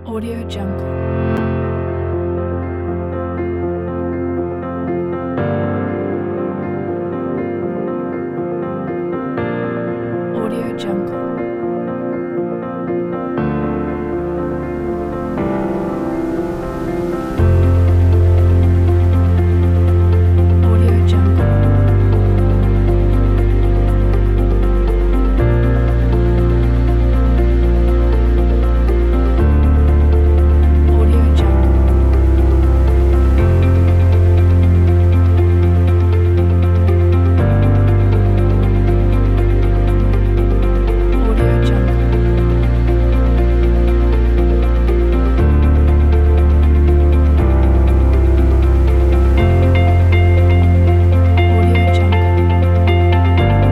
Audio Jungle. Audio Jungle. Audio Jungle. Audio Jungle. Audio Jungle. Audio Jungle.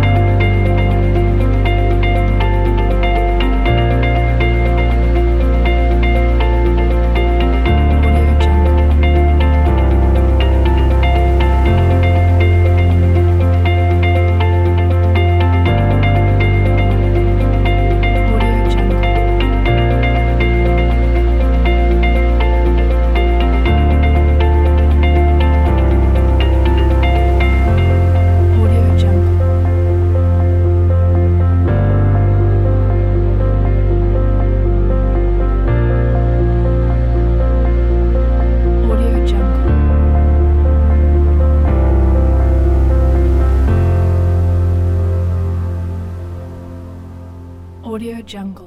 Audio Jungle. Audio Jungle. Audio Jungle. Audio Jungle. Audio Jungle.